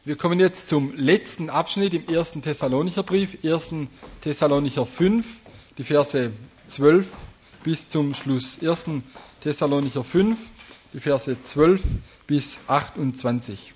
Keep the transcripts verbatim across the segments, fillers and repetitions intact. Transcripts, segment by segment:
Wir kommen jetzt zum letzten Abschnitt im ersten Thessalonicher Brief, ersten Thessalonicher fünf, die Verse zwölf bis zum Schluss. ersten Thessalonicher fünf, die Verse zwölf bis achtundzwanzig.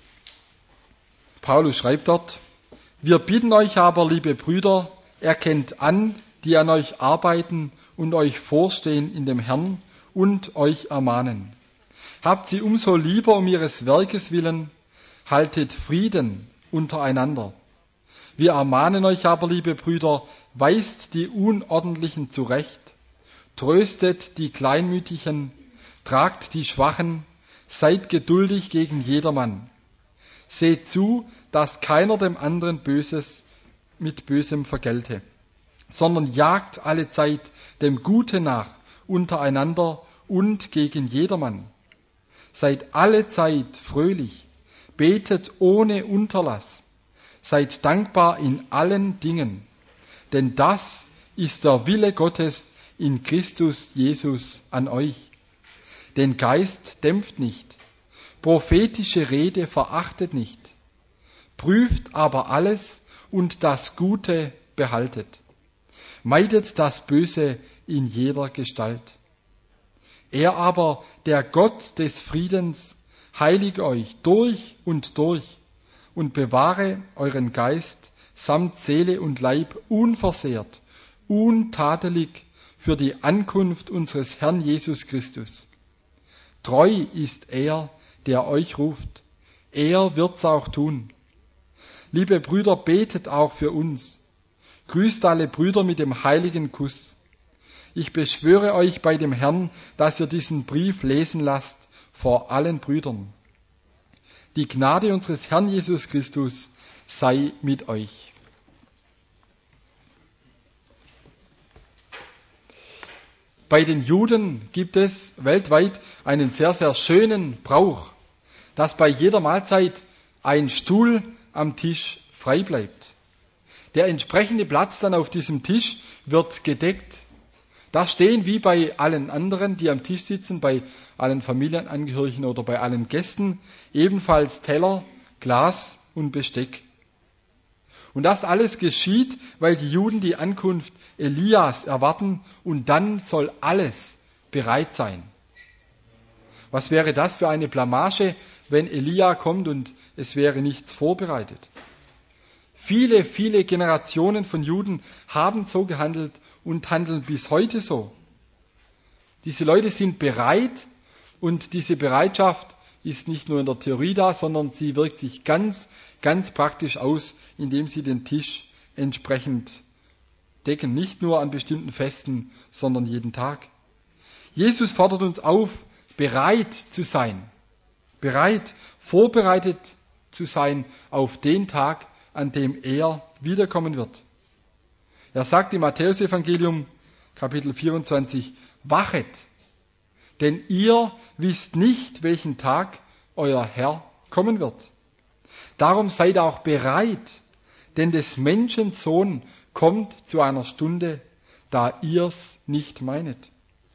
Paulus schreibt dort: Wir bitten euch aber, liebe Brüder, erkennt an, die an euch arbeiten und euch vorstehen in dem Herrn und euch ermahnen. Habt sie umso lieber um ihres Werkes willen, haltet Frieden untereinander. Wir ermahnen euch aber, liebe Brüder, weist die Unordentlichen zurecht, tröstet die Kleinmütigen, tragt die Schwachen, seid geduldig gegen jedermann. Seht zu, dass keiner dem anderen Böses mit Bösem vergelte, sondern jagt allezeit dem Gute nach untereinander und gegen jedermann. Seid allezeit fröhlich, betet ohne Unterlass, seid dankbar in allen Dingen, denn das ist der Wille Gottes in Christus Jesus an euch. Den Geist dämpft nicht, prophetische Rede verachtet nicht, prüft aber alles und das Gute behaltet. Meidet das Böse in jeder Gestalt. Er aber, der Gott des Friedens, heilige euch durch und durch und bewahre euren Geist samt Seele und Leib unversehrt, untadelig für die Ankunft unseres Herrn Jesus Christus. Treu ist er, der euch ruft. Er wird's auch tun. Liebe Brüder, betet auch für uns. Grüßt alle Brüder mit dem heiligen Kuss. Ich beschwöre euch bei dem Herrn, dass ihr diesen Brief lesen lasst vor allen Brüdern. Die Gnade unseres Herrn Jesus Christus sei mit euch. Bei den Juden gibt es weltweit einen sehr, sehr schönen Brauch, dass bei jeder Mahlzeit ein Stuhl am Tisch frei bleibt. Der entsprechende Platz dann auf diesem Tisch wird gedeckt. Da stehen wie bei allen anderen, die am Tisch sitzen, bei allen Familienangehörigen oder bei allen Gästen, ebenfalls Teller, Glas und Besteck. Und das alles geschieht, weil die Juden die Ankunft Elias erwarten und dann soll alles bereit sein. Was wäre das für eine Blamage, wenn Elia kommt und es wäre nichts vorbereitet? Viele, viele Generationen von Juden haben so gehandelt und handeln bis heute so. Diese Leute sind bereit und diese Bereitschaft ist nicht nur in der Theorie da, sondern sie wirkt sich ganz, ganz praktisch aus, indem sie den Tisch entsprechend decken. Nicht nur an bestimmten Festen, sondern jeden Tag. Jesus fordert uns auf, bereit zu sein. Bereit, vorbereitet zu sein auf den Tag, an dem er wiederkommen wird. Er sagt im Matthäusevangelium, Kapitel vierundzwanzig, wachet, denn ihr wisst nicht, welchen Tag euer Herr kommen wird. Darum seid auch bereit, denn des Menschen Sohn kommt zu einer Stunde, da ihr's nicht meinet.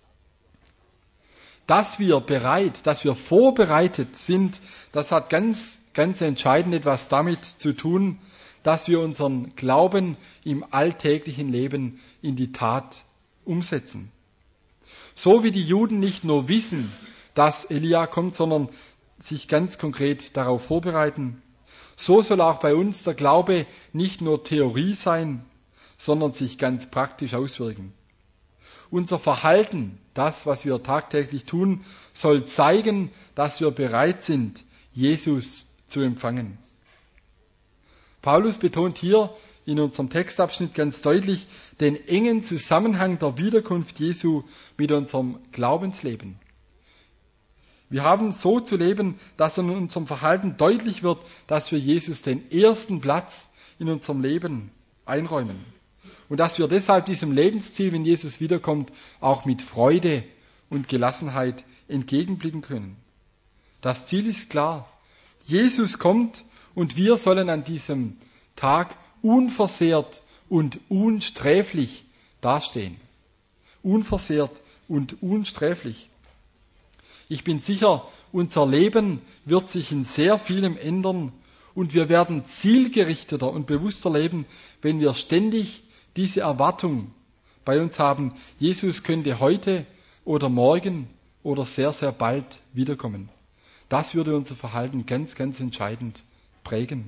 Dass wir bereit, dass wir vorbereitet sind, das hat ganz, ganz entscheidend etwas damit zu tun, dass wir unseren Glauben im alltäglichen Leben in die Tat umsetzen. So wie die Juden nicht nur wissen, dass Elia kommt, sondern sich ganz konkret darauf vorbereiten, so soll auch bei uns der Glaube nicht nur Theorie sein, sondern sich ganz praktisch auswirken. Unser Verhalten, das, was wir tagtäglich tun, soll zeigen, dass wir bereit sind, Jesus zu empfangen. Paulus betont hier in unserem Textabschnitt ganz deutlich den engen Zusammenhang der Wiederkunft Jesu mit unserem Glaubensleben. Wir haben so zu leben, dass in unserem Verhalten deutlich wird, dass wir Jesus den ersten Platz in unserem Leben einräumen. Und dass wir deshalb diesem Lebensziel, wenn Jesus wiederkommt, auch mit Freude und Gelassenheit entgegenblicken können. Das Ziel ist klar. Jesus kommt und wir sollen an diesem Tag unversehrt und unsträflich dastehen. Unversehrt und unsträflich. Ich bin sicher, unser Leben wird sich in sehr vielem ändern Und wir werden zielgerichteter und bewusster leben, wenn wir ständig diese Erwartung bei uns haben, Jesus könnte heute oder morgen oder sehr, sehr bald wiederkommen. Das würde unser Verhalten ganz, ganz entscheidend prägen.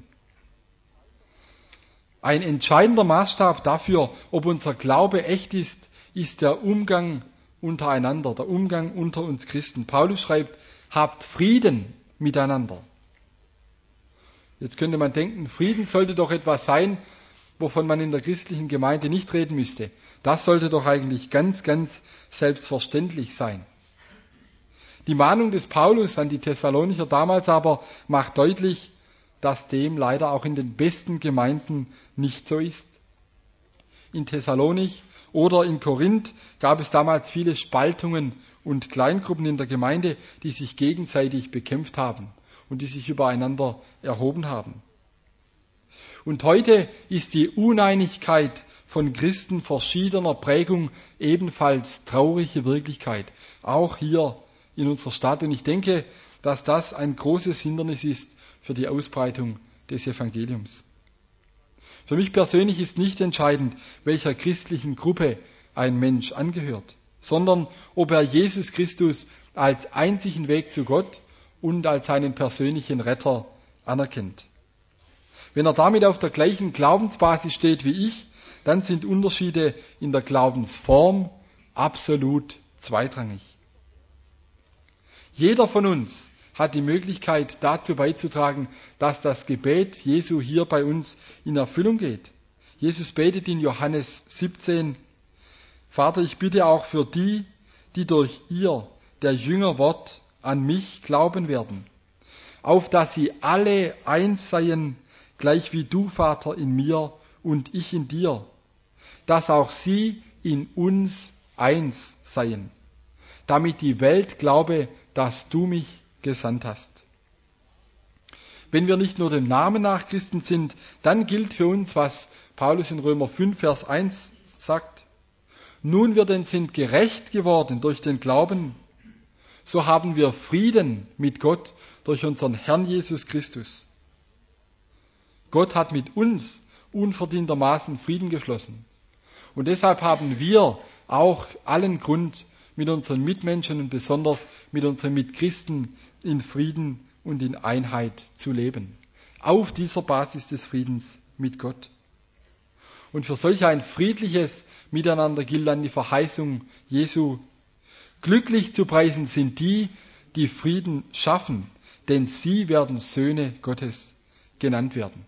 Ein entscheidender Maßstab dafür, ob unser Glaube echt ist, ist der Umgang untereinander, der Umgang unter uns Christen. Paulus schreibt, habt Frieden miteinander. Jetzt könnte man denken, Frieden sollte doch etwas sein, wovon man in der christlichen Gemeinde nicht reden müsste. Das sollte doch eigentlich ganz, ganz selbstverständlich sein. Die Mahnung des Paulus an die Thessalonicher damals aber macht deutlich, dass dem leider auch in den besten Gemeinden nicht so ist. In Thessalonich oder in Korinth gab es damals viele Spaltungen und Kleingruppen in der Gemeinde, die sich gegenseitig bekämpft haben und die sich übereinander erhoben haben. Und heute ist die Uneinigkeit von Christen verschiedener Prägung ebenfalls traurige Wirklichkeit, auch hier in unserer Stadt. Und ich denke, dass das ein großes Hindernis ist für die Ausbreitung des Evangeliums. Für mich persönlich ist nicht entscheidend, welcher christlichen Gruppe ein Mensch angehört, sondern ob er Jesus Christus als einzigen Weg zu Gott und als seinen persönlichen Retter anerkennt. Wenn er damit auf der gleichen Glaubensbasis steht wie ich, dann sind Unterschiede in der Glaubensform absolut zweitrangig. Jeder von uns hat die Möglichkeit, dazu beizutragen, dass das Gebet Jesu hier bei uns in Erfüllung geht. Jesus betet in Johannes siebzehn, Vater, ich bitte auch für die, die durch ihr, der Jüngerwort, an mich glauben werden, auf dass sie alle eins seien, gleich wie du, Vater, in mir und ich in dir, dass auch sie in uns eins seien, damit die Welt glaube, dass du mich gesandt hast. Wenn wir nicht nur dem Namen nach Christen sind, dann gilt für uns, was Paulus in Römer fünf, Vers eins sagt, nun wir denn sind gerecht geworden durch den Glauben, so haben wir Frieden mit Gott durch unseren Herrn Jesus Christus. Gott hat mit uns unverdientermaßen Frieden geschlossen. Und deshalb haben wir auch allen Grund, mit unseren Mitmenschen und besonders mit unseren Mitchristen in Frieden und in Einheit zu leben. Auf dieser Basis des Friedens mit Gott. Und für solch ein friedliches Miteinander gilt dann die Verheißung Jesu. Glücklich zu preisen sind die, die Frieden schaffen, denn sie werden Söhne Gottes genannt werden.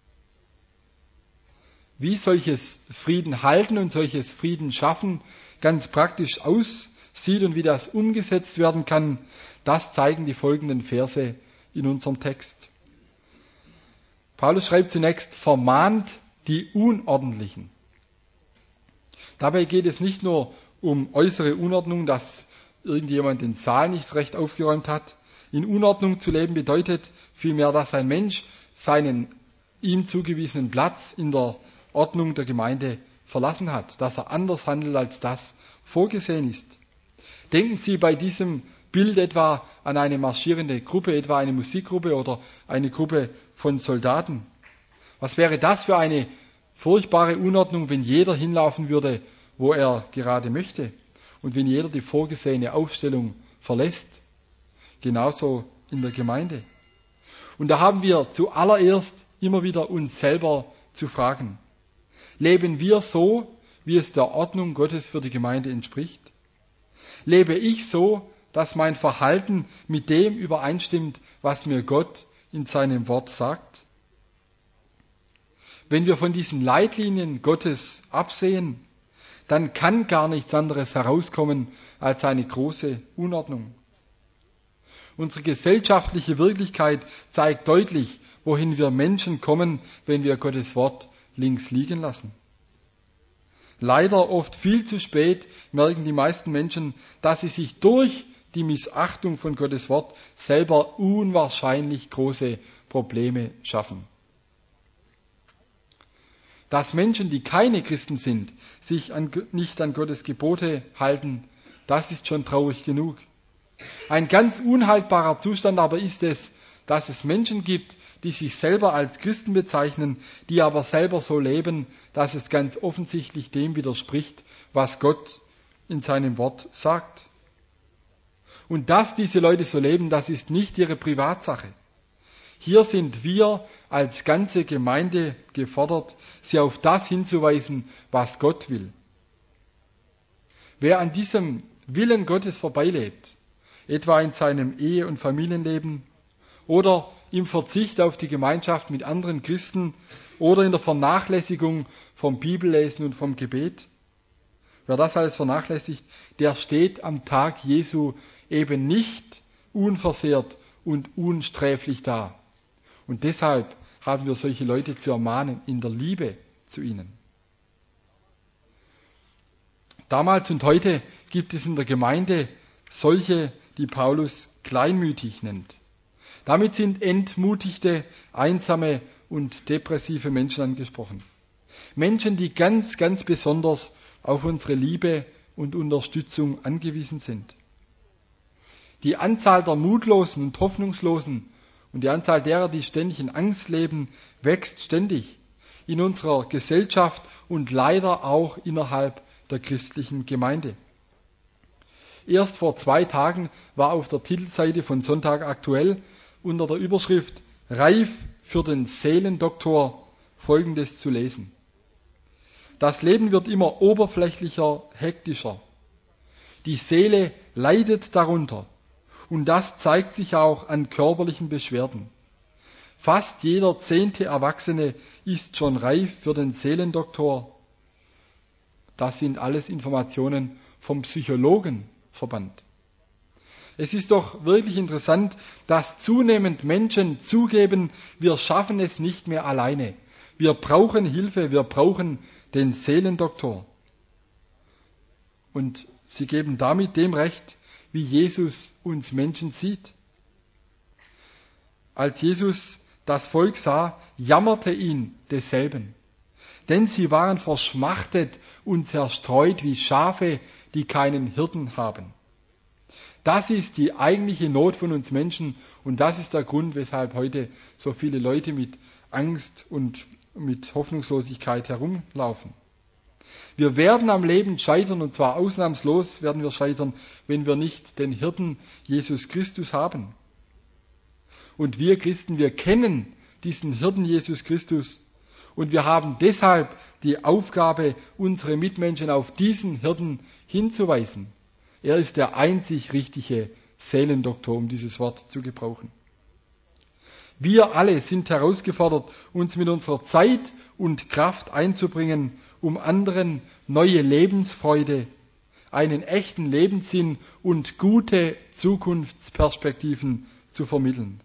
Wie solches Frieden halten und solches Frieden schaffen ganz praktisch aussieht und wie das umgesetzt werden kann, das zeigen die folgenden Verse in unserem Text. Paulus schreibt zunächst, vermahnt die Unordentlichen. Dabei geht es nicht nur um äußere Unordnung, dass irgendjemand den Saal nicht recht aufgeräumt hat. In Unordnung zu leben bedeutet vielmehr, dass ein Mensch seinen ihm zugewiesenen Platz in der Ordnung der Gemeinde verlassen hat, dass er anders handelt, als das vorgesehen ist. Denken Sie bei diesem Bild etwa an eine marschierende Gruppe, etwa eine Musikgruppe oder eine Gruppe von Soldaten. Was wäre das für eine furchtbare Unordnung, wenn jeder hinlaufen würde, wo er gerade möchte und wenn jeder die vorgesehene Aufstellung verlässt? Genauso in der Gemeinde. Und da haben wir zuallererst immer wieder uns selber zu fragen. Leben wir so, wie es der Ordnung Gottes für die Gemeinde entspricht? Lebe ich so, dass mein Verhalten mit dem übereinstimmt, was mir Gott in seinem Wort sagt? Wenn wir von diesen Leitlinien Gottes absehen, dann kann gar nichts anderes herauskommen als eine große Unordnung. Unsere gesellschaftliche Wirklichkeit zeigt deutlich, wohin wir Menschen kommen, wenn wir Gottes Wort links liegen lassen. Leider oft viel zu spät merken die meisten Menschen, dass sie sich durch die Missachtung von Gottes Wort selber unwahrscheinlich große Probleme schaffen. Dass Menschen, die keine Christen sind, sich an, nicht an Gottes Gebote halten, das ist schon traurig genug. Ein ganz unhaltbarer Zustand aber ist es, dass es Menschen gibt, die sich selber als Christen bezeichnen, die aber selber so leben, dass es ganz offensichtlich dem widerspricht, was Gott in seinem Wort sagt. Und dass diese Leute so leben, das ist nicht ihre Privatsache. Hier sind wir als ganze Gemeinde gefordert, sie auf das hinzuweisen, was Gott will. Wer an diesem Willen Gottes vorbeilebt, etwa in seinem Ehe- und Familienleben oder im Verzicht auf die Gemeinschaft mit anderen Christen oder in der Vernachlässigung vom Bibellesen und vom Gebet, wer das alles vernachlässigt, der steht am Tag Jesu eben nicht unversehrt und unsträflich da. Und deshalb haben wir solche Leute zu ermahnen in der Liebe zu ihnen. Damals und heute gibt es in der Gemeinde solche, die Paulus kleinmütig nennt. Damit sind entmutigte, einsame und depressive Menschen angesprochen. Menschen, die ganz, ganz besonders auf unsere Liebe und Unterstützung angewiesen sind. Die Anzahl der Mutlosen und Hoffnungslosen und die Anzahl derer, die ständig in Angst leben, wächst ständig in unserer Gesellschaft und leider auch innerhalb der christlichen Gemeinde. Erst vor zwei Tagen war auf der Titelseite von Sonntag aktuell unter der Überschrift Reif für den Seelendoktor Folgendes zu lesen. Das Leben wird immer oberflächlicher, hektischer. Die Seele leidet darunter und das zeigt sich auch an körperlichen Beschwerden. Fast jeder zehnte Erwachsene ist schon reif für den Seelendoktor. Das sind alles Informationen vom Psychologenverband. Es ist doch wirklich interessant, dass zunehmend Menschen zugeben, wir schaffen es nicht mehr alleine. Wir brauchen Hilfe, wir brauchen den Seelendoktor. Und sie geben damit dem Recht, wie Jesus uns Menschen sieht. Als Jesus das Volk sah, jammerte ihn desselben. Denn sie waren verschmachtet und zerstreut wie Schafe, die keinen Hirten haben. Das ist die eigentliche Not von uns Menschen und das ist der Grund, weshalb heute so viele Leute mit Angst und mit Hoffnungslosigkeit herumlaufen. Wir werden am Leben scheitern und zwar ausnahmslos werden wir scheitern, wenn wir nicht den Hirten Jesus Christus haben. Und wir Christen, wir kennen diesen Hirten Jesus Christus und wir haben deshalb die Aufgabe, unsere Mitmenschen auf diesen Hirten hinzuweisen. Er ist der einzig richtige Seelendoktor, um dieses Wort zu gebrauchen. Wir alle sind herausgefordert, uns mit unserer Zeit und Kraft einzubringen, um anderen neue Lebensfreude, einen echten Lebenssinn und gute Zukunftsperspektiven zu vermitteln.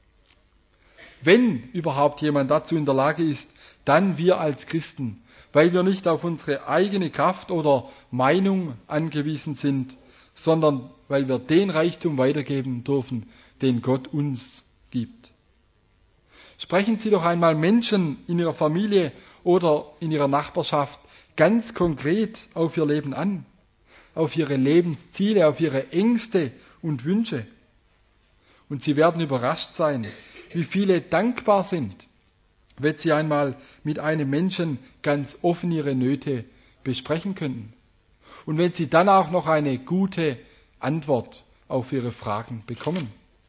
Wenn überhaupt jemand dazu in der Lage ist, dann wir als Christen, weil wir nicht auf unsere eigene Kraft oder Meinung angewiesen sind, sondern weil wir den Reichtum weitergeben dürfen, den Gott uns gibt. Sprechen Sie doch einmal Menschen in Ihrer Familie oder in Ihrer Nachbarschaft ganz konkret auf ihr Leben an, auf ihre Lebensziele, auf ihre Ängste und Wünsche. Und Sie werden überrascht sein, wie viele dankbar sind, wenn Sie einmal mit einem Menschen ganz offen ihre Nöte besprechen könnten. Und wenn Sie dann auch noch eine gute Antwort auf Ihre Fragen bekommen.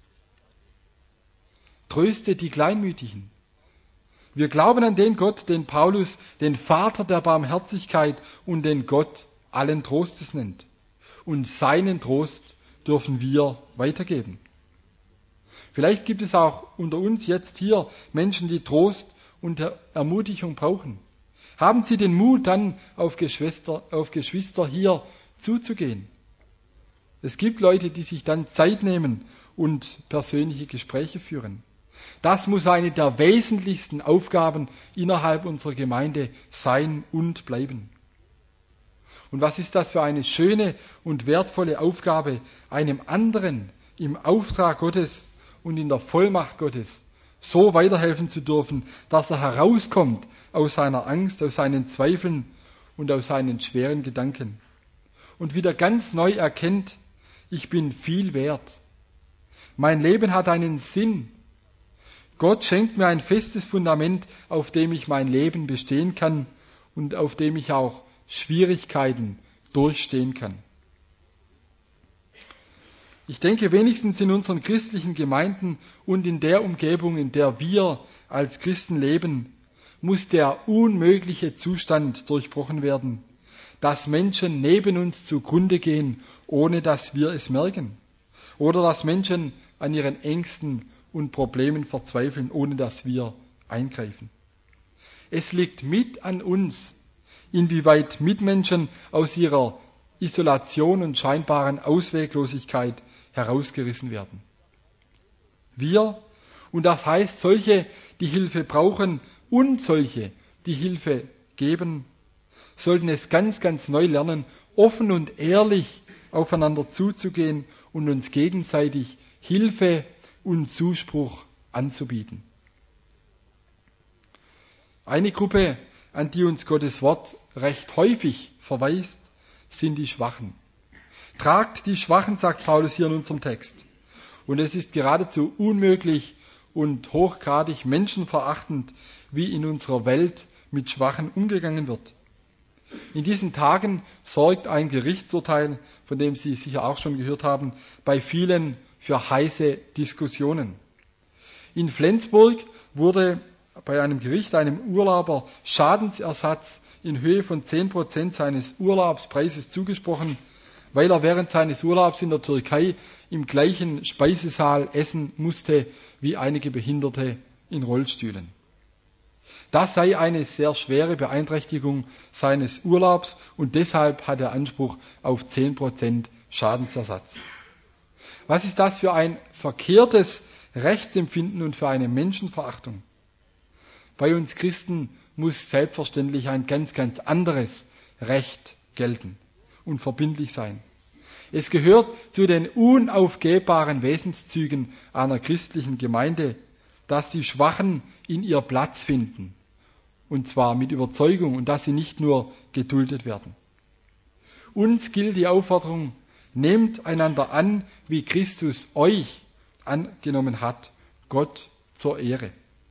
Tröste die Kleinmütigen. Wir glauben an den Gott, den Paulus den Vater der Barmherzigkeit und den Gott allen Trostes nennt. Und seinen Trost dürfen wir weitergeben. Vielleicht gibt es auch unter uns jetzt hier Menschen, die Trost und Ermutigung brauchen. Haben Sie den Mut, dann auf Geschwister, auf Geschwister hier zuzugehen. Es gibt Leute, die sich dann Zeit nehmen und persönliche Gespräche führen. Das muss eine der wesentlichsten Aufgaben innerhalb unserer Gemeinde sein und bleiben. Und was ist das für eine schöne und wertvolle Aufgabe, einem anderen im Auftrag Gottes und in der Vollmacht Gottes so weiterhelfen zu dürfen, dass er herauskommt aus seiner Angst, aus seinen Zweifeln und aus seinen schweren Gedanken und wieder ganz neu erkennt, ich bin viel wert. Mein Leben hat einen Sinn. Gott schenkt mir ein festes Fundament, auf dem ich mein Leben bestehen kann und auf dem ich auch Schwierigkeiten durchstehen kann. Ich denke, wenigstens in unseren christlichen Gemeinden und in der Umgebung, in der wir als Christen leben, muss der unmögliche Zustand durchbrochen werden, dass Menschen neben uns zugrunde gehen, ohne dass wir es merken. Oder dass Menschen an ihren Ängsten und Problemen verzweifeln, ohne dass wir eingreifen. Es liegt mit an uns, inwieweit Mitmenschen aus ihrer Isolation und scheinbaren Ausweglosigkeit herausgerissen werden. Wir, und das heißt solche, die Hilfe brauchen und solche, die Hilfe geben, sollten es ganz, ganz neu lernen, offen und ehrlich aufeinander zuzugehen und uns gegenseitig Hilfe und Zuspruch anzubieten. Eine Gruppe, an die uns Gottes Wort recht häufig verweist, sind die Schwachen. Tragt die Schwachen, sagt Paulus hier in unserem Text. Und es ist geradezu unmöglich und hochgradig menschenverachtend, wie in unserer Welt mit Schwachen umgegangen wird. In diesen Tagen sorgt ein Gerichtsurteil, von dem Sie sicher auch schon gehört haben, bei vielen für heiße Diskussionen. In Flensburg wurde bei einem Gericht einem Urlauber Schadensersatz in Höhe von zehn Prozent seines Urlaubspreises zugesprochen, weil er während seines Urlaubs in der Türkei im gleichen Speisesaal essen musste wie einige Behinderte in Rollstühlen. Das sei eine sehr schwere Beeinträchtigung seines Urlaubs und deshalb hat er Anspruch auf zehn Prozent Schadensersatz. Was ist das für ein verkehrtes Rechtsempfinden und für eine Menschenverachtung? Bei uns Christen muss selbstverständlich ein ganz, ganz anderes Recht gelten und verbindlich sein. Es gehört zu den unaufgehbaren Wesenszügen einer christlichen Gemeinde, dass die Schwachen in ihr Platz finden, und zwar mit Überzeugung, und dass sie nicht nur geduldet werden. Uns gilt die Aufforderung, nehmt einander an, wie Christus euch angenommen hat, Gott zur Ehre.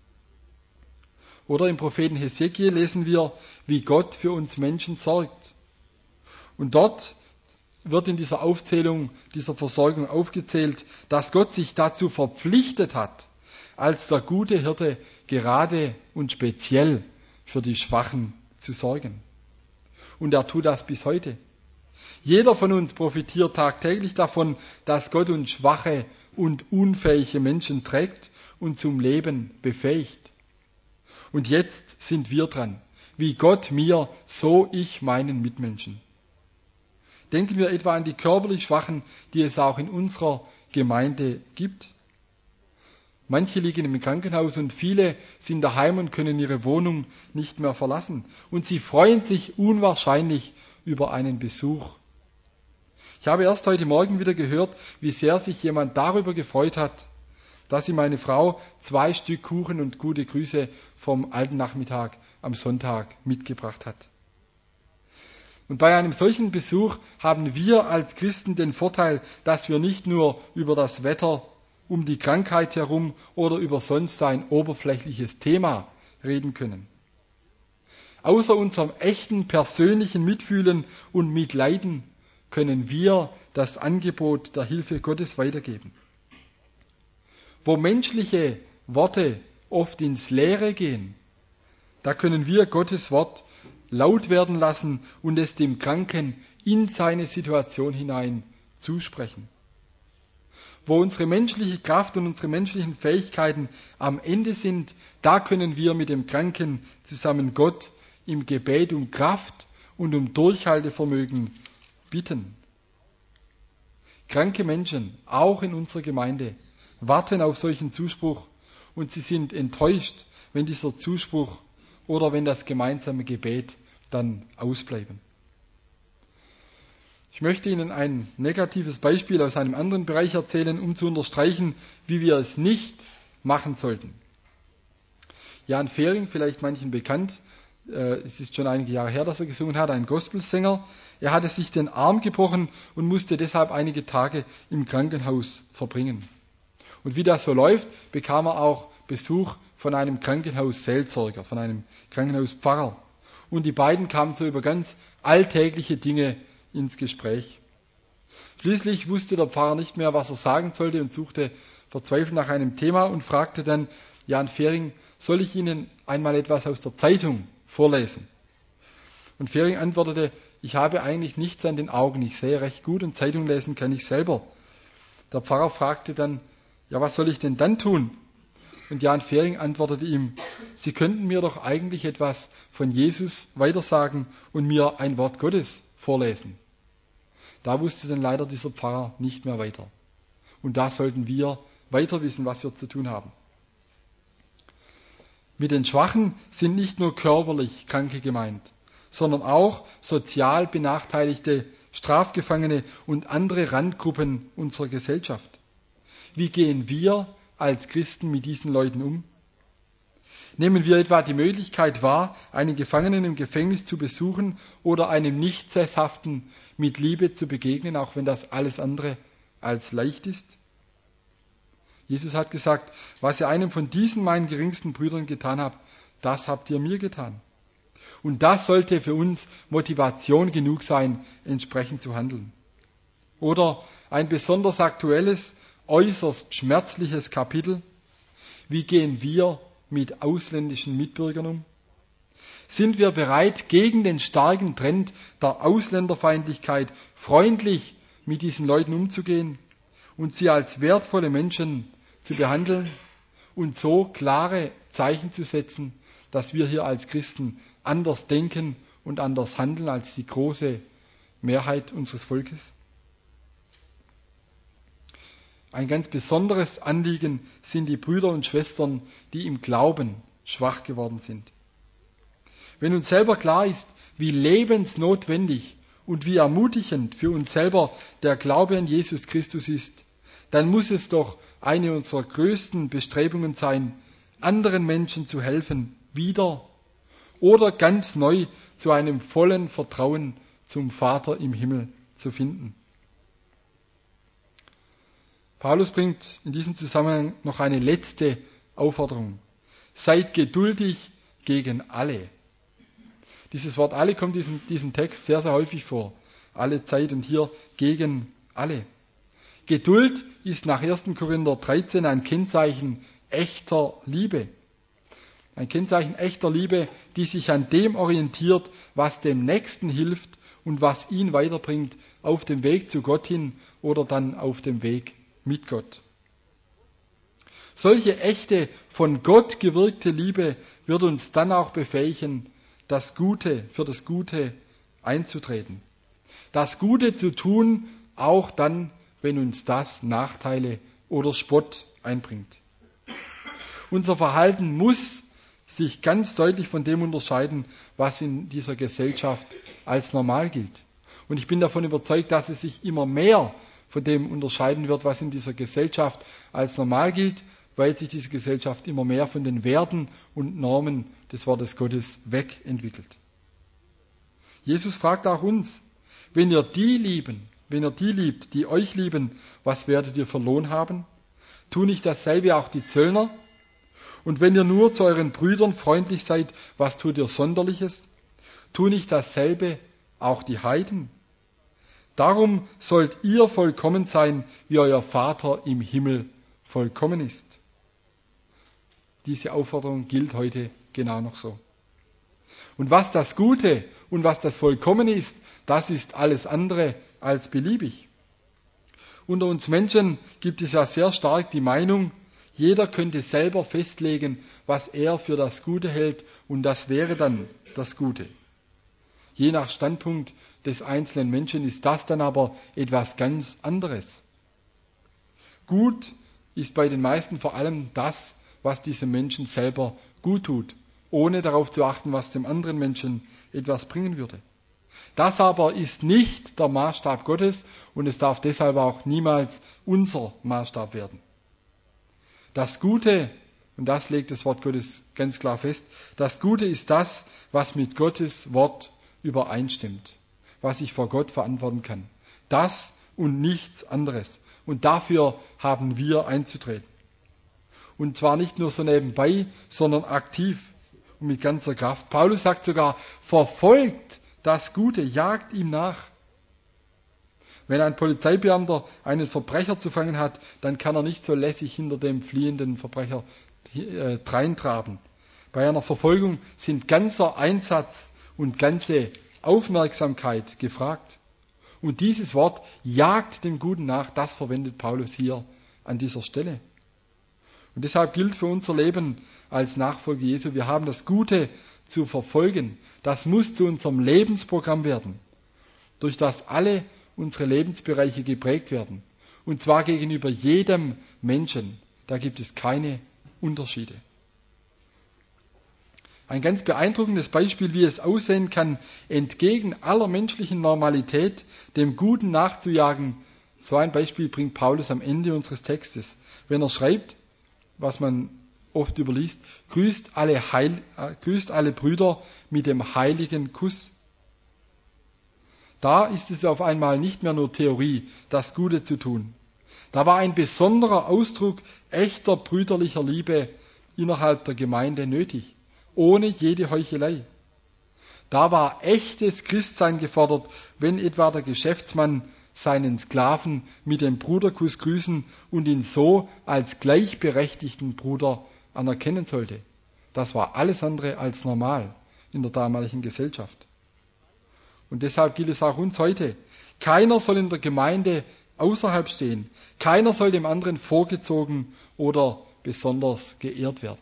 Oder im Propheten Hesekiel lesen wir, wie Gott für uns Menschen sorgt. Und dort wird in dieser Aufzählung, dieser Versorgung aufgezählt, dass Gott sich dazu verpflichtet hat, als der gute Hirte gerade und speziell für die Schwachen zu sorgen. Und er tut das bis heute. Jeder von uns profitiert tagtäglich davon, dass Gott uns schwache und unfähige Menschen trägt und zum Leben befähigt. Und jetzt sind wir dran. Wie Gott mir, so ich meinen Mitmenschen. Denken wir etwa an die körperlich Schwachen, die es auch in unserer Gemeinde gibt. Manche liegen im Krankenhaus und viele sind daheim und können ihre Wohnung nicht mehr verlassen. Und sie freuen sich unwahrscheinlich über einen Besuch. Ich habe erst heute Morgen wieder gehört, wie sehr sich jemand darüber gefreut hat, dass ihm meine Frau zwei Stück Kuchen und gute Grüße vom alten Nachmittag am Sonntag mitgebracht hat. Und bei einem solchen Besuch haben wir als Christen den Vorteil, dass wir nicht nur über das Wetter, um die Krankheit herum oder über sonst ein oberflächliches Thema reden können. Außer unserem echten persönlichen Mitfühlen und Mitleiden können wir das Angebot der Hilfe Gottes weitergeben. Wo menschliche Worte oft ins Leere gehen, da können wir Gottes Wort laut werden lassen und es dem Kranken in seine Situation hinein zusprechen. Wo unsere menschliche Kraft und unsere menschlichen Fähigkeiten am Ende sind, da können wir mit dem Kranken zusammen Gott im Gebet um Kraft und um Durchhaltevermögen bitten. Kranke Menschen, auch in unserer Gemeinde, warten auf solchen Zuspruch und sie sind enttäuscht, wenn dieser Zuspruch oder wenn das gemeinsame Gebet dann ausbleiben. Ich möchte Ihnen ein negatives Beispiel aus einem anderen Bereich erzählen, um zu unterstreichen, wie wir es nicht machen sollten. Jan Fehring, vielleicht manchen bekannt, äh, es ist schon einige Jahre her, dass er gesungen hat, ein Gospelsänger. Er hatte sich den Arm gebrochen und musste deshalb einige Tage im Krankenhaus verbringen. Und wie das so läuft, bekam er auch Besuch von einem Krankenhausseelsorger, von einem Krankenhauspfarrer. Und die beiden kamen so über ganz alltägliche Dinge ins Gespräch. Schließlich wusste der Pfarrer nicht mehr, was er sagen sollte und suchte verzweifelt nach einem Thema und fragte dann Jan Fehring, soll ich Ihnen einmal etwas aus der Zeitung vorlesen? Und Fehring antwortete, ich habe eigentlich nichts an den Augen, ich sehe recht gut und Zeitung lesen kann ich selber. Der Pfarrer fragte dann, ja, was soll ich denn dann tun? Und Jan Fehring antwortete ihm, Sie könnten mir doch eigentlich etwas von Jesus weitersagen und mir ein Wort Gottes vorlesen. Da wusste dann leider dieser Pfarrer nicht mehr weiter. Und da sollten wir weiter wissen, was wir zu tun haben. Mit den Schwachen sind nicht nur körperlich Kranke gemeint, sondern auch sozial benachteiligte Strafgefangene und andere Randgruppen unserer Gesellschaft. Wie gehen wir als Christen mit diesen Leuten um? Nehmen wir etwa die Möglichkeit wahr, einen Gefangenen im Gefängnis zu besuchen oder einem Nichtsesshaften mit Liebe zu begegnen, auch wenn das alles andere als leicht ist? Jesus hat gesagt, was ihr einem von diesen meinen geringsten Brüdern getan habt, das habt ihr mir getan. Und das sollte für uns Motivation genug sein, entsprechend zu handeln. Oder ein besonders aktuelles, äußerst schmerzliches Kapitel. Wie gehen wir mit ausländischen Mitbürgern um? Sind wir bereit, gegen den starken Trend der Ausländerfeindlichkeit freundlich mit diesen Leuten umzugehen und sie als wertvolle Menschen zu behandeln und so klare Zeichen zu setzen, dass wir hier als Christen anders denken und anders handeln als die große Mehrheit unseres Volkes? Ein ganz besonderes Anliegen sind die Brüder und Schwestern, die im Glauben schwach geworden sind. Wenn uns selber klar ist, wie lebensnotwendig und wie ermutigend für uns selber der Glaube an Jesus Christus ist, dann muss es doch eine unserer größten Bestrebungen sein, anderen Menschen zu helfen, wieder oder ganz neu zu einem vollen Vertrauen zum Vater im Himmel zu finden. Paulus bringt in diesem Zusammenhang noch eine letzte Aufforderung. Seid geduldig gegen alle. Dieses Wort alle kommt in diesem, diesem Text sehr, sehr häufig vor. Alle Zeit und hier gegen alle. Geduld ist nach ersten Korinther dreizehn ein Kennzeichen echter Liebe. Ein Kennzeichen echter Liebe, die sich an dem orientiert, was dem Nächsten hilft und was ihn weiterbringt auf dem Weg zu Gott hin oder dann auf dem Weg mit Gott. Solche echte, von Gott gewirkte Liebe wird uns dann auch befähigen, das Gute für das Gute einzutreten. Das Gute zu tun, auch dann, wenn uns das Nachteile oder Spott einbringt. Unser Verhalten muss sich ganz deutlich von dem unterscheiden, was in dieser Gesellschaft als normal gilt. Und ich bin davon überzeugt, dass es sich immer mehr von dem unterscheiden wird, was in dieser Gesellschaft als normal gilt, weil sich diese Gesellschaft immer mehr von den Werten und Normen des Wortes Gottes wegentwickelt. Jesus fragt auch uns, wenn ihr die lieben, wenn ihr die liebt, die euch lieben, was werdet ihr für Lohn haben? Tun nicht dasselbe auch die Zöllner? Und wenn ihr nur zu euren Brüdern freundlich seid, was tut ihr Sonderliches? Tun nicht dasselbe auch die Heiden? Darum sollt ihr vollkommen sein, wie euer Vater im Himmel vollkommen ist. Diese Aufforderung gilt heute genau noch so. Und was das Gute und was das Vollkommene ist, das ist alles andere als beliebig. Unter uns Menschen gibt es ja sehr stark die Meinung, jeder könnte selber festlegen, was er für das Gute hält, und das wäre dann das Gute. Je nach Standpunkt des einzelnen Menschen ist das dann aber etwas ganz anderes. Gut ist bei den meisten vor allem das, was diesem Menschen selber gut tut, ohne darauf zu achten, was dem anderen Menschen etwas bringen würde. Das aber ist nicht der Maßstab Gottes und es darf deshalb auch niemals unser Maßstab werden. Das Gute Und das legt das Wort Gottes ganz klar fest. Das Gute ist das, was mit Gottes Wort übereinstimmt, was ich vor Gott verantworten kann. Das und nichts anderes. Und dafür haben wir einzutreten. Und zwar nicht nur so nebenbei, sondern aktiv und mit ganzer Kraft. Paulus sagt sogar, verfolgt das Gute, jagt ihm nach. Wenn ein Polizeibeamter einen Verbrecher zu fangen hat, dann kann er nicht so lässig hinter dem fliehenden Verbrecher äh, dreintraben. Bei einer Verfolgung sind ganzer Einsatz und ganze Aufmerksamkeit gefragt. Und dieses Wort jagt dem Guten nach, das verwendet Paulus hier an dieser Stelle. Und deshalb gilt für unser Leben als Nachfolger Jesu, wir haben das Gute zu verfolgen. Das muss zu unserem Lebensprogramm werden, durch das alle unsere Lebensbereiche geprägt werden. Und zwar gegenüber jedem Menschen. Da gibt es keine Unterschiede. Ein ganz beeindruckendes Beispiel, wie es aussehen kann, entgegen aller menschlichen Normalität dem Guten nachzujagen. So ein Beispiel bringt Paulus am Ende unseres Textes, wenn er schreibt, was man oft überliest, grüßt alle, Heil, äh, grüßt alle Brüder mit dem heiligen Kuss. Da ist es auf einmal nicht mehr nur Theorie, das Gute zu tun. Da war ein besonderer Ausdruck echter brüderlicher Liebe innerhalb der Gemeinde nötig, ohne jede Heuchelei. Da war echtes Christsein gefordert, wenn etwa der Geschäftsmann seinen Sklaven mit dem Bruderkuss grüßen und ihn so als gleichberechtigten Bruder anerkennen sollte. Das war alles andere als normal in der damaligen Gesellschaft. Und deshalb gilt es auch uns heute. Keiner soll in der Gemeinde außerhalb stehen. Keiner soll dem anderen vorgezogen oder besonders geehrt werden.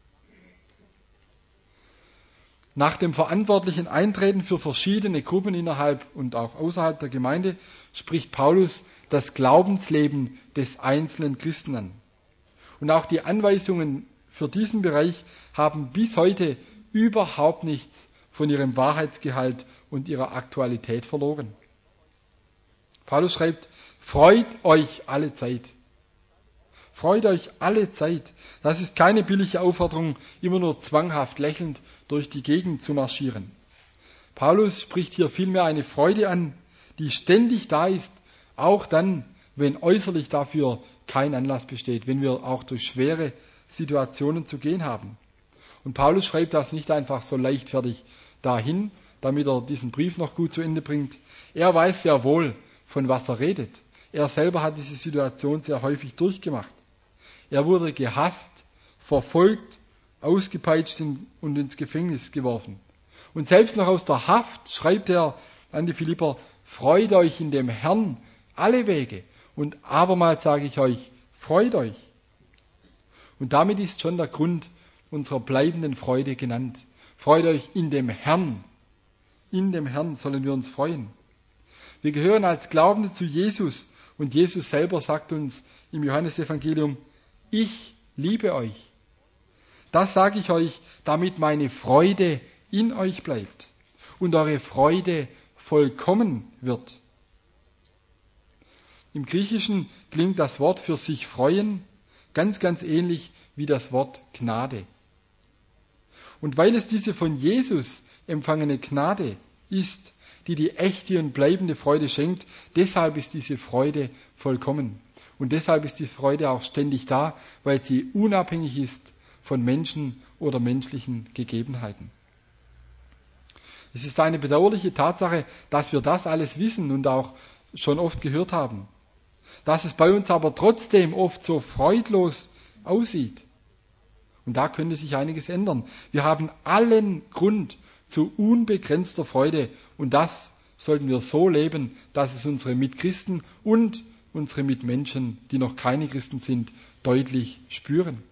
Nach dem verantwortlichen Eintreten für verschiedene Gruppen innerhalb und auch außerhalb der Gemeinde spricht Paulus das Glaubensleben des einzelnen Christen an. Und auch die Anweisungen für diesen Bereich haben bis heute überhaupt nichts von ihrem Wahrheitsgehalt und ihrer Aktualität verloren. Paulus schreibt, freut euch alle Zeit. Freut euch alle Zeit. Das ist keine billige Aufforderung, immer nur zwanghaft lächelnd durch die Gegend zu marschieren. Paulus spricht hier vielmehr eine Freude an, die ständig da ist, auch dann, wenn äußerlich dafür kein Anlass besteht, wenn wir auch durch schwere Situationen zu gehen haben. Und Paulus schreibt das nicht einfach so leichtfertig dahin, damit er diesen Brief noch gut zu Ende bringt. Er weiß sehr wohl, von was er redet. Er selber hat diese Situation sehr häufig durchgemacht. Er wurde gehasst, verfolgt, ausgepeitscht und ins Gefängnis geworfen. Und selbst noch aus der Haft schreibt er an die Philipper, freut euch in dem Herrn alle Wege. Und abermals sage ich euch, freut euch. Und damit ist schon der Grund unserer bleibenden Freude genannt. Freut euch in dem Herrn. In dem Herrn sollen wir uns freuen. Wir gehören als Glaubende zu Jesus und Jesus selber sagt uns im Johannesevangelium, ich liebe euch. Das sage ich euch, damit meine Freude in euch bleibt und eure Freude vollkommen wird. Im Griechischen klingt das Wort für sich freuen ganz, ganz ähnlich wie das Wort Gnade. Und weil es diese von Jesus empfangene Gnade ist, die die echte und bleibende Freude schenkt, deshalb ist diese Freude vollkommen. Und deshalb ist die Freude auch ständig da, weil sie unabhängig ist von Menschen oder menschlichen Gegebenheiten. Es ist eine bedauerliche Tatsache, dass wir das alles wissen und auch schon oft gehört haben. Dass es bei uns aber trotzdem oft so freudlos aussieht. Und da könnte sich einiges ändern. Wir haben allen Grund zu unbegrenzter Freude und das sollten wir so leben, dass es unsere Mitchristen und unsere Mitmenschen, die noch keine Christen sind, deutlich spüren.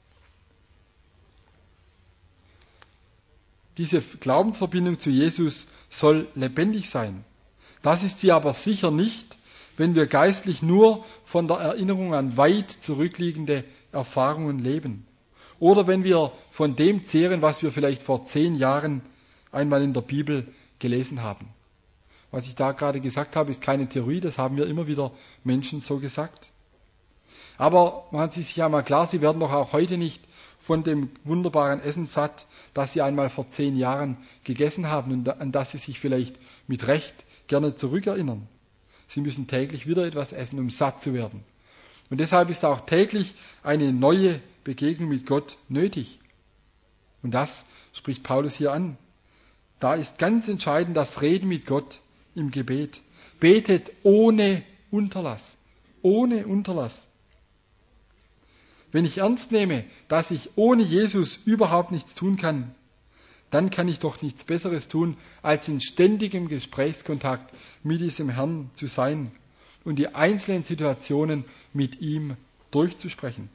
Diese Glaubensverbindung zu Jesus soll lebendig sein. Das ist sie aber sicher nicht, wenn wir geistlich nur von der Erinnerung an weit zurückliegende Erfahrungen leben. Oder wenn wir von dem zehren, was wir vielleicht vor zehn Jahren einmal in der Bibel gelesen haben. Was ich da gerade gesagt habe, ist keine Theorie, das haben wir immer wieder Menschen so gesagt. Aber machen Sie sich ja mal klar, Sie werden doch auch heute nicht von dem wunderbaren Essen satt, das sie einmal vor zehn Jahren gegessen haben und an das sie sich vielleicht mit Recht gerne zurückerinnern. Sie müssen täglich wieder etwas essen, um satt zu werden. Und deshalb ist auch täglich eine neue Begegnung mit Gott nötig. Und das spricht Paulus hier an. Da ist ganz entscheidend das Reden mit Gott im Gebet. Betet ohne Unterlass. Ohne Unterlass. Wenn ich ernst nehme, dass ich ohne Jesus überhaupt nichts tun kann, dann kann ich doch nichts Besseres tun, als in ständigem Gesprächskontakt mit diesem Herrn zu sein und die einzelnen Situationen mit ihm durchzusprechen.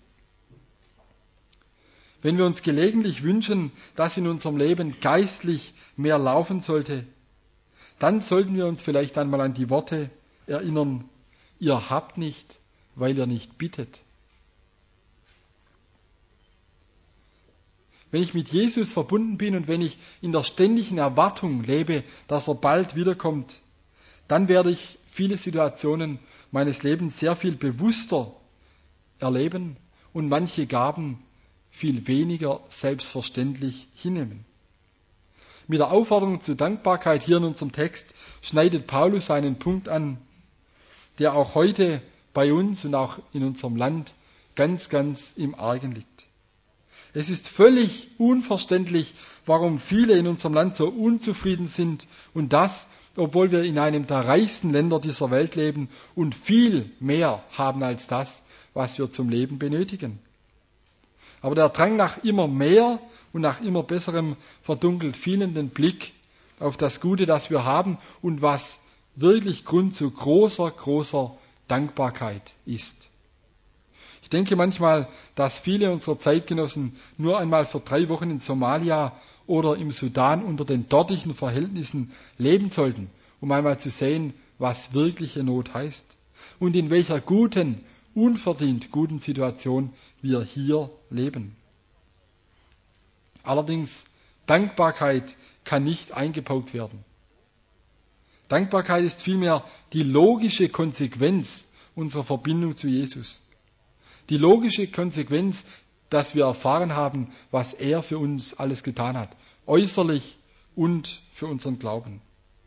Wenn wir uns gelegentlich wünschen, dass in unserem Leben geistlich mehr laufen sollte, dann sollten wir uns vielleicht einmal an die Worte erinnern, ihr habt nicht, weil ihr nicht bittet. Wenn ich mit Jesus verbunden bin und wenn ich in der ständigen Erwartung lebe, dass er bald wiederkommt, dann werde ich viele Situationen meines Lebens sehr viel bewusster erleben und manche Gaben viel weniger selbstverständlich hinnehmen. Mit der Aufforderung zur Dankbarkeit hier in unserem Text schneidet Paulus einen Punkt an, der auch heute bei uns und auch in unserem Land ganz, ganz im Argen liegt. Es ist völlig unverständlich, warum viele in unserem Land so unzufrieden sind und das, obwohl wir in einem der reichsten Länder dieser Welt leben und viel mehr haben als das, was wir zum Leben benötigen. Aber der Drang nach immer mehr und nach immer besserem verdunkelt vielen den Blick auf das Gute, das wir haben und was wirklich Grund zu großer, großer Dankbarkeit ist. Ich denke manchmal, dass viele unserer Zeitgenossen nur einmal für drei Wochen in Somalia oder im Sudan unter den dortigen Verhältnissen leben sollten, um einmal zu sehen, was wirkliche Not heißt und in welcher guten, unverdient guten Situation wir hier leben. Allerdings, Dankbarkeit kann nicht eingepaukt werden. Dankbarkeit ist vielmehr die logische Konsequenz unserer Verbindung zu Jesus. Die logische Konsequenz, dass wir erfahren haben, was er für uns alles getan hat, äußerlich und für unseren Glauben.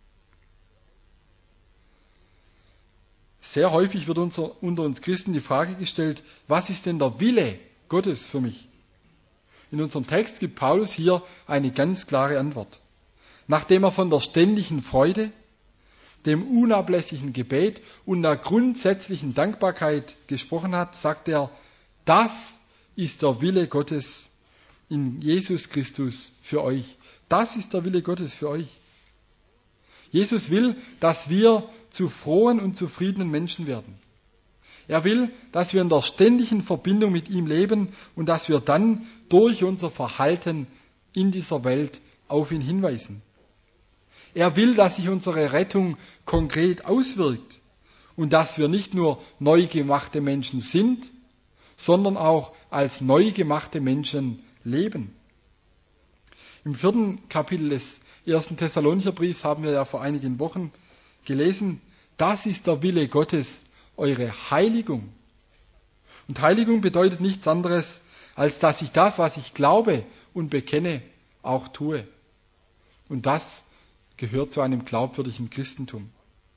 Sehr häufig wird unser, unter uns Christen die Frage gestellt, was ist denn der Wille Gottes für mich? In unserem Text gibt Paulus hier eine ganz klare Antwort. Nachdem er von der ständigen Freude, dem unablässigen Gebet und der grundsätzlichen Dankbarkeit gesprochen hat, sagt er, das ist der Wille Gottes in Jesus Christus für euch. Das ist der Wille Gottes für euch. Jesus will, dass wir zu frohen und zufriedenen Menschen werden. Er will, dass wir in der ständigen Verbindung mit ihm leben und dass wir dann durch unser Verhalten in dieser Welt auf ihn hinweisen. Er will, dass sich unsere Rettung konkret auswirkt und dass wir nicht nur neu gemachte Menschen sind, sondern auch als neu gemachte Menschen leben. Im vierten Kapitel des ersten Thessalonicher Briefs haben wir ja vor einigen Wochen gelesen, das ist der Wille Gottes, eure Heiligung. Und Heiligung bedeutet nichts anderes, als dass ich das, was ich glaube und bekenne, auch tue. Und das gehört zu einem glaubwürdigen Christentum.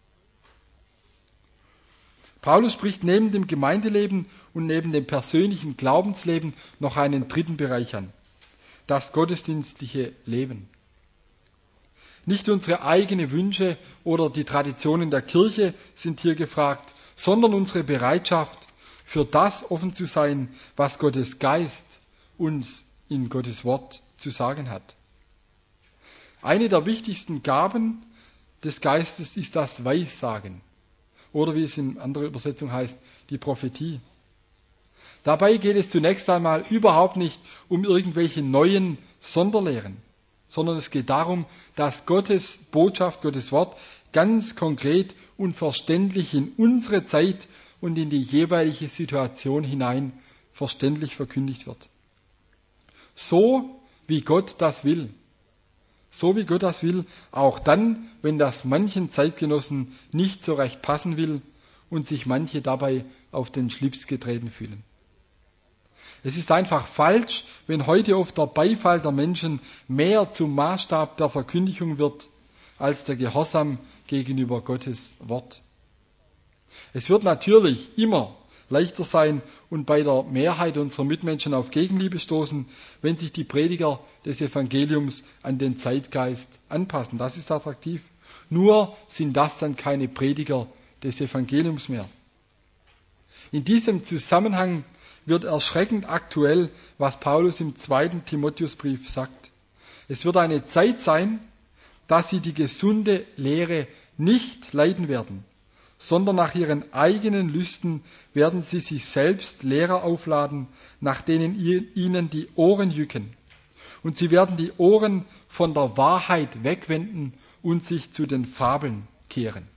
Paulus spricht neben dem Gemeindeleben und neben dem persönlichen Glaubensleben noch einen dritten Bereich an, das gottesdienstliche Leben. Nicht unsere eigenen Wünsche oder die Traditionen der Kirche sind hier gefragt, sondern unsere Bereitschaft, für das offen zu sein, was Gottes Geist uns in Gottes Wort zu sagen hat. Eine der wichtigsten Gaben des Geistes ist das Weissagen. Oder wie es in anderer Übersetzung heißt, die Prophetie. Dabei geht es zunächst einmal überhaupt nicht um irgendwelche neuen Sonderlehren, sondern es geht darum, dass Gottes Botschaft, Gottes Wort ganz konkret und verständlich in unsere Zeit und in die jeweilige Situation hinein verständlich verkündigt wird. So wie Gott das will. So wie Gott das will, auch dann, wenn das manchen Zeitgenossen nicht so recht passen will und sich manche dabei auf den Schlips getreten fühlen. Es ist einfach falsch, wenn heute oft der Beifall der Menschen mehr zum Maßstab der Verkündigung wird, als der Gehorsam gegenüber Gottes Wort. Es wird natürlich immer leichter sein und bei der Mehrheit unserer Mitmenschen auf Gegenliebe stoßen, wenn sich die Prediger des Evangeliums an den Zeitgeist anpassen. Das ist attraktiv. Nur sind das dann keine Prediger des Evangeliums mehr. In diesem Zusammenhang wird erschreckend aktuell, was Paulus im zweiten Timotheusbrief sagt. Es wird eine Zeit sein, dass sie die gesunde Lehre nicht leiden werden, sondern nach ihren eigenen Lüsten werden sie sich selbst Lehrer aufladen, nach denen ihnen die Ohren jücken. Und sie werden die Ohren von der Wahrheit wegwenden und sich zu den Fabeln kehren.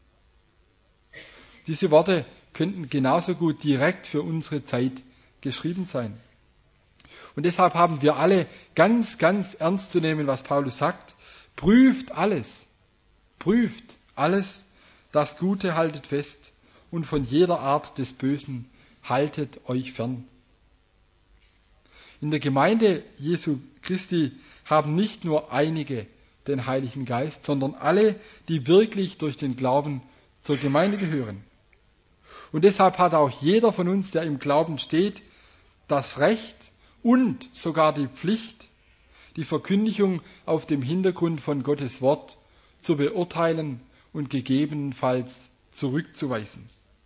Diese Worte könnten genauso gut direkt für unsere Zeit geschrieben sein. Und deshalb haben wir alle ganz, ganz ernst zu nehmen, was Paulus sagt. Prüft alles, prüft alles, das Gute haltet fest und von jeder Art des Bösen haltet euch fern. In der Gemeinde Jesu Christi haben nicht nur einige den Heiligen Geist, sondern alle, die wirklich durch den Glauben zur Gemeinde gehören. Und deshalb hat auch jeder von uns, der im Glauben steht, das Recht und sogar die Pflicht, die Verkündigung auf dem Hintergrund von Gottes Wort zu beurteilen und gegebenenfalls zurückzuweisen.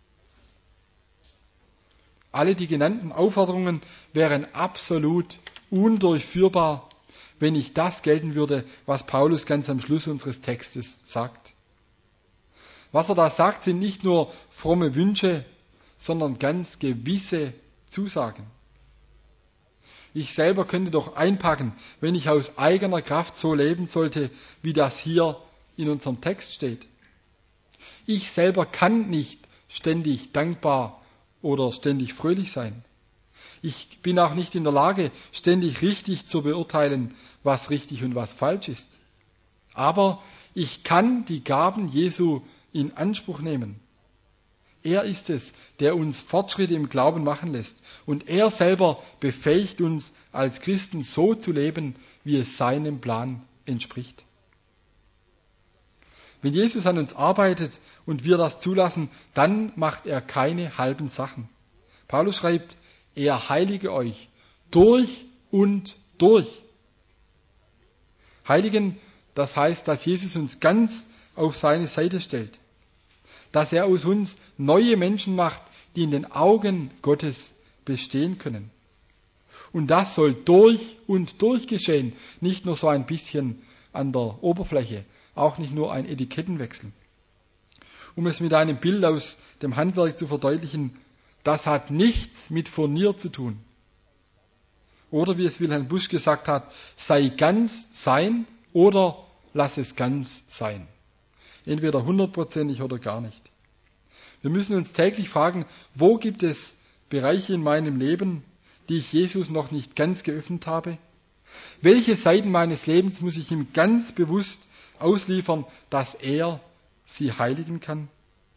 Alle die genannten Aufforderungen wären absolut undurchführbar, wenn nicht das gelten würde, was Paulus ganz am Schluss unseres Textes sagt. Was er da sagt, sind nicht nur fromme Wünsche, sondern ganz gewisse Zusagen. Ich selber könnte doch einpacken, wenn ich aus eigener Kraft so leben sollte, wie das hier in unserem Text steht. Ich selber kann nicht ständig dankbar oder ständig fröhlich sein. Ich bin auch nicht in der Lage, ständig richtig zu beurteilen, was richtig und was falsch ist. Aber ich kann die Gaben Jesu in Anspruch nehmen. Er ist es, der uns Fortschritte im Glauben machen lässt. Und er selber befähigt uns, als Christen so zu leben, wie es seinem Plan entspricht. Wenn Jesus an uns arbeitet und wir das zulassen, dann macht er keine halben Sachen. Paulus schreibt, er heilige euch durch und durch. Heiligen, das heißt, dass Jesus uns ganz auf seine Seite stellt. Dass er aus uns neue Menschen macht, die in den Augen Gottes bestehen können. Und das soll durch und durch geschehen, nicht nur so ein bisschen an der Oberfläche, auch nicht nur ein Etikettenwechsel. Um es mit einem Bild aus dem Handwerk zu verdeutlichen, das hat nichts mit Furnier zu tun. Oder wie es Wilhelm Busch gesagt hat, sei ganz sein oder lass es ganz sein. Entweder hundertprozentig oder gar nicht. Wir müssen uns täglich fragen, wo gibt es Bereiche in meinem Leben, die ich Jesus noch nicht ganz geöffnet habe? Welche Seiten meines Lebens muss ich ihm ganz bewusst ausliefern, dass er sie heiligen kann?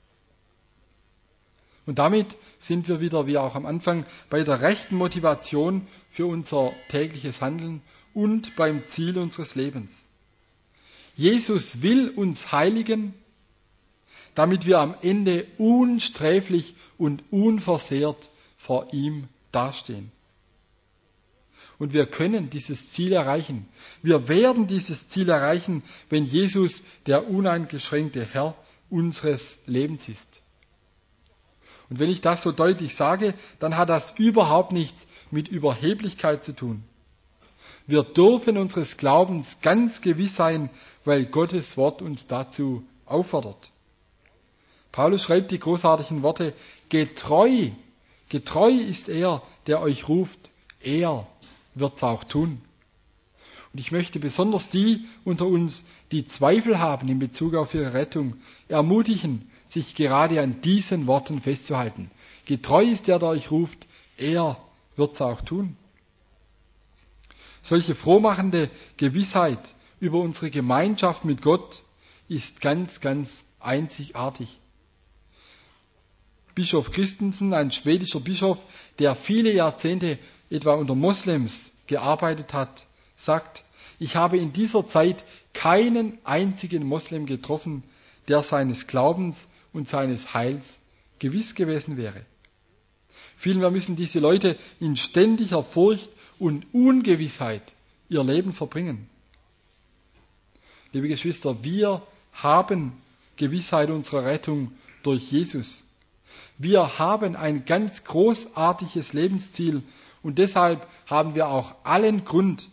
Und damit sind wir wieder, wie auch am Anfang, bei der rechten Motivation für unser tägliches Handeln und beim Ziel unseres Lebens. Jesus will uns heiligen, damit wir am Ende unsträflich und unversehrt vor ihm dastehen. Und wir können dieses Ziel erreichen. Wir werden dieses Ziel erreichen, wenn Jesus der uneingeschränkte Herr unseres Lebens ist. Und wenn ich das so deutlich sage, dann hat das überhaupt nichts mit Überheblichkeit zu tun. Wir dürfen unseres Glaubens ganz gewiss sein, weil Gottes Wort uns dazu auffordert. Paulus schreibt die großartigen Worte, getreu, getreu ist er, der euch ruft, er wird's auch tun. Und ich möchte besonders die unter uns, die Zweifel haben in Bezug auf ihre Rettung, ermutigen, sich gerade an diesen Worten festzuhalten. Getreu ist der, der euch ruft, er wird's auch tun. Solche frohmachende Gewissheit über unsere Gemeinschaft mit Gott ist ganz, ganz einzigartig. Bischof Christensen, ein schwedischer Bischof, der viele Jahrzehnte etwa unter Moslems gearbeitet hat, sagt, ich habe in dieser Zeit keinen einzigen Moslem getroffen, der seines Glaubens und seines Heils gewiss gewesen wäre. Vielmehr müssen diese Leute in ständiger Furcht und Ungewissheit ihr Leben verbringen. Liebe Geschwister, wir haben Gewissheit unserer Rettung durch Jesus. Wir haben ein ganz großartiges Lebensziel und deshalb haben wir auch allen Grund,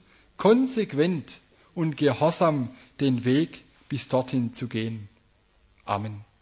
konsequent und gehorsam den Weg bis dorthin zu gehen. Amen.